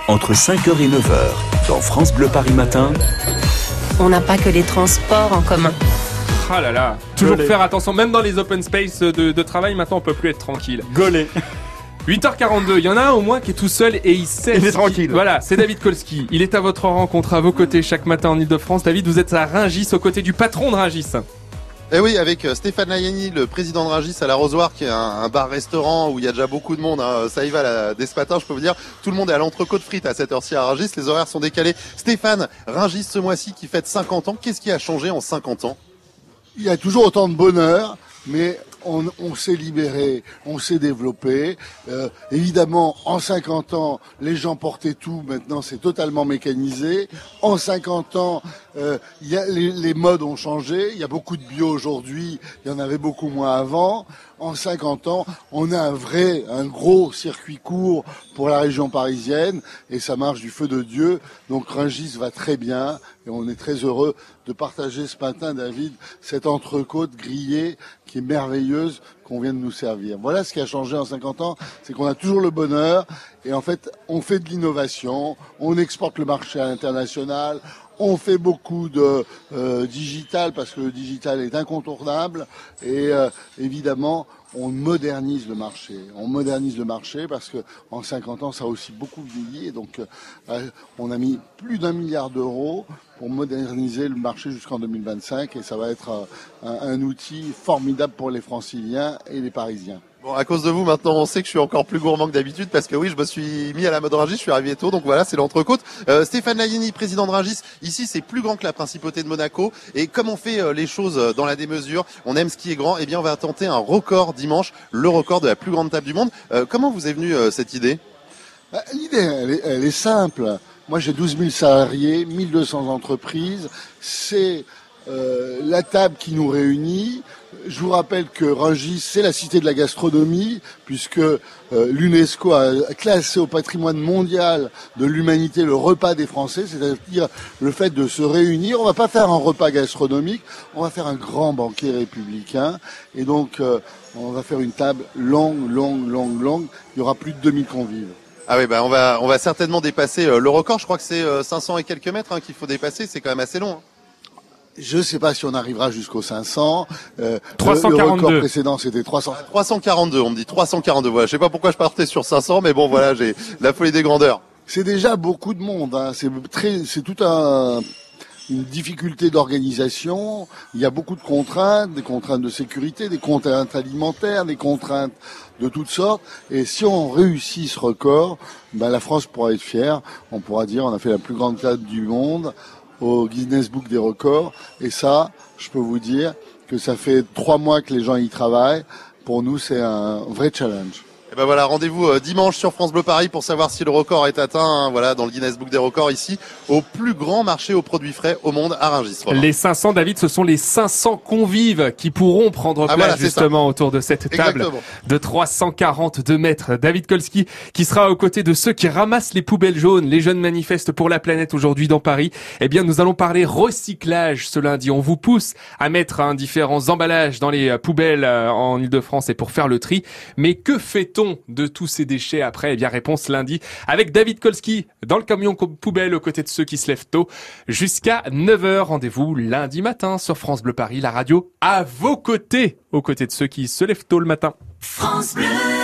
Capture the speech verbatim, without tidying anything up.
entre cinq heures et neuf heures, dans France Bleu Paris Matin. On n'a pas que les transports en commun. Ah là là, toujours Golé. Faire attention, même dans les open space de, de travail, maintenant on peut plus être tranquille. Golé. huit heures quarante-deux, il y en a un au moins qui est tout seul et il sait... Il est tranquille. Voilà, c'est David Kolski. Il est à votre rencontre, à vos côtés chaque matin en Ile-de-France. David, vous êtes à Rungis, aux côtés du patron de Rungis. Eh oui, avec Stéphane Layani, le président de Rungis à l'Arrosoir, qui est un, un bar-restaurant où il y a déjà beaucoup de monde. Hein. Ça y va là, dès ce matin, je peux vous dire. Tout le monde est à l'entrecôte frites à cette heure-ci à Rungis. Les horaires sont décalés. Stéphane, Rungis ce mois-ci qui fête cinquante ans. Qu'est-ce qui a changé en cinquante ans? Il y a toujours autant de bonheur, mais on, on s'est libéré, on s'est développé. Euh, évidemment, en cinquante ans, les gens portaient tout. Maintenant, c'est totalement mécanisé. En cinquante ans, euh, y a, les, les modes ont changé. Il y a beaucoup de bio aujourd'hui. Il y en avait beaucoup moins avant. En cinquante ans, on a un vrai, un gros circuit court pour la région parisienne et ça marche du feu de Dieu. Donc Rungis va très bien et on est très heureux de partager ce matin, David, cette entrecôte grillée qui est merveilleuse qu'on vient de nous servir. Voilà ce qui a changé en cinquante ans, c'est qu'on a toujours le bonheur et en fait, on fait de l'innovation, on exporte le marché à l'international. On fait beaucoup de euh, digital parce que le digital est incontournable et euh, évidemment on modernise le marché. On modernise le marché parce que en cinquante ans ça a aussi beaucoup vieilli et donc euh, on a mis plus d'un milliard d'euros pour moderniser le marché jusqu'en deux mille vingt-cinq et ça va être euh, un, un outil formidable pour les Franciliens et les Parisiens. Bon, à cause de vous, maintenant, on sait que je suis encore plus gourmand que d'habitude parce que oui, je me suis mis à la mode Rungis, je suis arrivé tôt, donc voilà, c'est l'entrecôte. Euh, Stéphane Layani, président de Rungis, ici, c'est plus grand que la principauté de Monaco. Et comme on fait euh, les choses dans la démesure, on aime ce qui est grand, eh bien, on va tenter un record dimanche, le record de la plus grande table du monde. Euh, comment vous est venue euh, cette idée? Bah, l'idée, elle est, elle est simple. Moi, j'ai douze mille salariés, mille deux cents entreprises. C'est euh, la table qui nous réunit. Je vous rappelle que Rungis, c'est la cité de la gastronomie, puisque euh, l'UNESCO a classé au patrimoine mondial de l'humanité le repas des Français, c'est-à-dire le fait de se réunir. On va pas faire un repas gastronomique, on va faire un grand banquet républicain. Et donc, euh, on va faire une table longue, longue, longue, longue. Il y aura plus de deux mille convives. Ah oui, bah on va on va certainement dépasser euh, le record. Je crois que c'est euh, cinq cents et quelques mètres hein, qu'il faut dépasser. C'est quand même assez long. Hein. Je ne sais pas si on arrivera jusqu'aux cinq cents. Euh, trois cent quarante-deux. Le record précédent, c'était trois cents. trois cent quarante-deux, on me dit trois cent quarante-deux. Voilà, je sais pas pourquoi je partais sur cinq cents, mais bon, voilà, j'ai la folie des grandeurs. C'est déjà beaucoup de monde. Hein. C'est très, c'est tout un, une difficulté d'organisation. Il y a beaucoup de contraintes, des contraintes de sécurité, des contraintes alimentaires, des contraintes de toutes sortes. Et si on réussit ce record, ben la France pourra être fière. On pourra dire, on a fait la plus grande table du monde au Guinness Book des records. Et ça, je peux vous dire que ça fait trois mois que les gens y travaillent. Pour nous, c'est un vrai challenge. Et ben voilà, rendez-vous euh, dimanche sur France Bleu Paris pour savoir si le record est atteint, hein, voilà, dans le Guinness Book des records ici, au plus grand marché aux produits frais au monde à Rungis. Voilà. Les cinq cents, David, ce sont les cinq cents convives qui pourront prendre place ah voilà, justement ça. Autour de cette table Exactement. De trois cent quarante-deux mètres. David Kolski qui sera aux côtés de ceux qui ramassent les poubelles jaunes. Les jeunes manifestent pour la planète aujourd'hui dans Paris. Eh bien, nous allons parler recyclage ce lundi. On vous pousse à mettre hein, différents emballages dans les poubelles euh, en Ile-de-France et pour faire le tri. Mais que fait-on de tous ces déchets après? Eh bien, réponse lundi avec David Kolski dans le camion poubelle aux côtés de ceux qui se lèvent tôt jusqu'à neuf heures. Rendez-vous lundi matin sur France Bleu Paris, la radio à vos côtés, aux côtés de ceux qui se lèvent tôt le matin. France Bleu.